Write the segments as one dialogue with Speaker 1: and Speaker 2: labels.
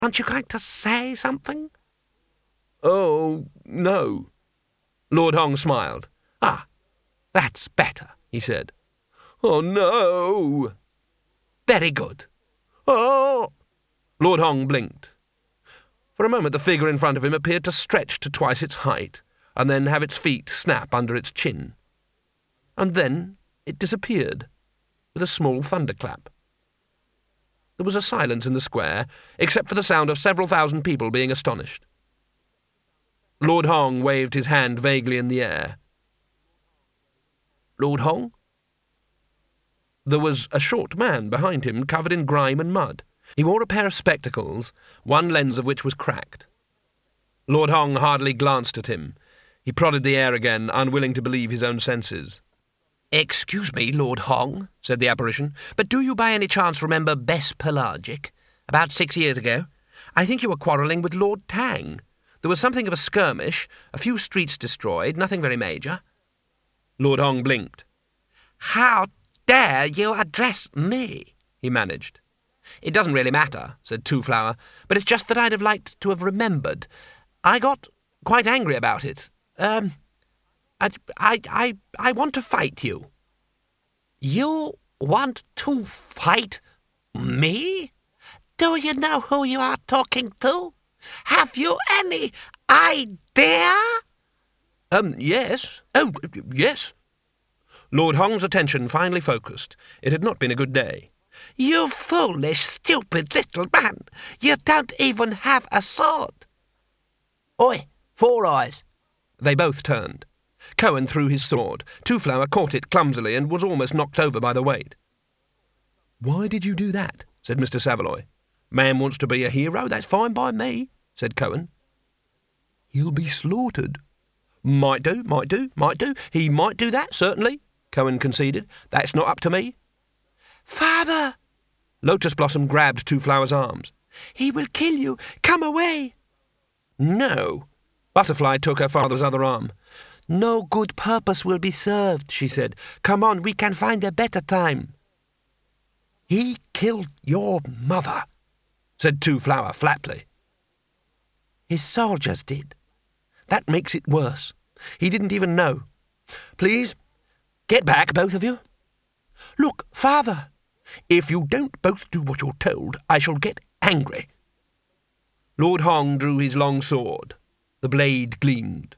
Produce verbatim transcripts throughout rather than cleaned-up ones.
Speaker 1: Aren't you going to say something?"
Speaker 2: "Oh, no." Lord Hong smiled.
Speaker 1: "Ah, that's better," he said.
Speaker 2: "Oh, no."
Speaker 1: "Very good."
Speaker 2: "Oh!" Lord Hong blinked. For a moment the figure in front of him appeared to stretch to twice its height, and then have its feet snap under its chin. And then it disappeared, with a small thunderclap. There was a silence in the square, except for the sound of several thousand people being astonished. Lord Hong waved his hand vaguely in the air. "Lord Hong?" There was a short man behind him, covered in grime and mud. He wore a pair of spectacles, one lens of which was cracked. Lord Hong hardly glanced at him. He prodded the air again, unwilling to believe his own senses.
Speaker 1: "Excuse me, Lord Hong," said the apparition, "but do you by any chance remember Bess Pelagic? About six years ago? I think you were quarrelling with Lord Tang. There was something of a skirmish, a few streets destroyed, nothing very major."
Speaker 2: Lord Hong blinked.
Speaker 1: "How dare you address me?" he managed. "It doesn't really matter," said Two-Flower, "but it's just that I'd have liked to have remembered. I got quite angry about it. Um, I, I, I, I want to fight you." "You want to fight me? Do you know who you are talking to? Have you any idea?"
Speaker 2: Um, yes. Oh, yes. Lord Hong's attention finally focused. It had not been a good day.
Speaker 1: "You foolish, stupid little man! You don't even have a sword!" "Oi, Four Eyes!"
Speaker 2: They both turned. Cohen threw his sword. Two-Flower caught it clumsily and was almost knocked over by the weight. "Why did you do that?" said Mister Saveloy. "Man wants to be a hero, that's fine by me," said Cohen. "He'll be slaughtered." "Might do, might do, might do. He might do that, certainly," Cohen conceded. "That's not up to me."
Speaker 1: "Father!"
Speaker 2: Lotus Blossom grabbed Two-Flower's arms.
Speaker 1: "He will kill you. Come away."
Speaker 2: "No." Butterfly took her father's other arm.
Speaker 1: "No good purpose will be served," she said. "Come on, we can find a better time."
Speaker 2: "He killed your mother," said Two-Flower flatly.
Speaker 1: "His soldiers did."
Speaker 2: "That makes it worse. He didn't even know. Please, get back, both of you."
Speaker 1: "Look, Father."
Speaker 2: "If you don't both do what you're told, I shall get angry." Lord Hong drew his long sword. The blade gleamed.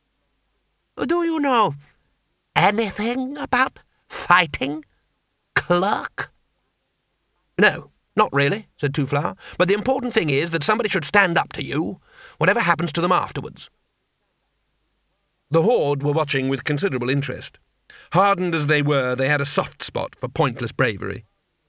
Speaker 1: "Do you know anything about fighting, clerk?"
Speaker 2: "No, not really," said Two-Flower. "But the important thing is that somebody should stand up to you, whatever happens to them afterwards." The horde were watching with considerable interest. Hardened as they were, they had a soft spot for pointless bravery.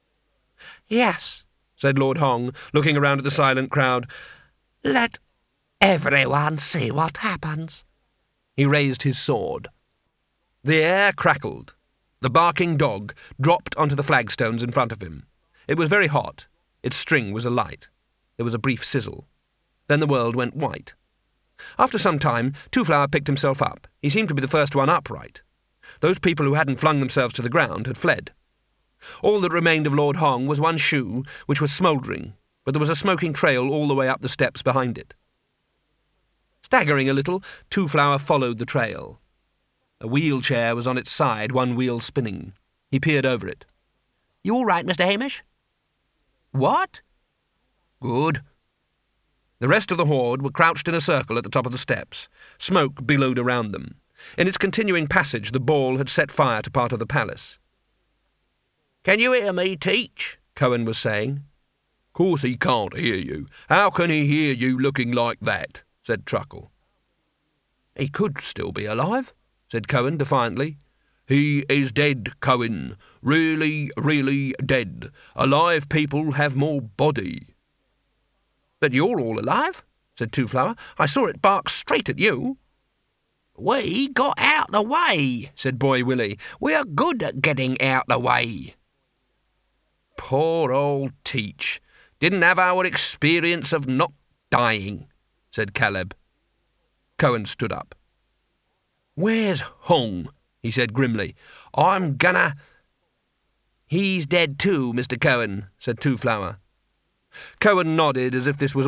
Speaker 1: "Yes,"
Speaker 2: said Lord Hong, looking around at the silent crowd.
Speaker 1: "Let everyone see what happens."
Speaker 2: He raised his sword. The air crackled. The barking dog dropped onto the flagstones in front of him. It was very hot. Its string was alight. There was a brief sizzle. Then the world went white. After some time, Two-Flower picked himself up. He seemed to be the first one upright. Those people who hadn't flung themselves to the ground had fled. All that remained of Lord Hong was one shoe, which was smouldering, but there was a smoking trail all the way up the steps behind it. Staggering a little, Two-Flower followed the trail. A wheelchair was on its side, one wheel spinning. He peered over it.
Speaker 1: "You all right, Mister Hamish?"
Speaker 2: "What?" "Good." The rest of the horde were crouched in a circle at the top of the steps. Smoke billowed around them. In its continuing passage, the ball had set fire to part of the palace.
Speaker 1: "Can you hear me, Teach?"
Speaker 2: Cohen was saying. "Course he can't hear you. How can he hear you looking like that?" said Truckle. "He could still be alive," said Cohen defiantly. "He is dead, Cohen. Really, really dead. Alive people have more body." "But you're all alive," said Two-Flower. "I saw it bark straight at you."
Speaker 1: "We got out the way," said Boy Willie. "We're good at getting out the way."
Speaker 2: "Poor old Teach. Didn't have our experience of not dying," said Caleb. Cohen stood up. "Where's Hong?" he said grimly. "I'm gonna—" "He's dead too, Mister Cohen," said Two-Flower. Cohen nodded as if this was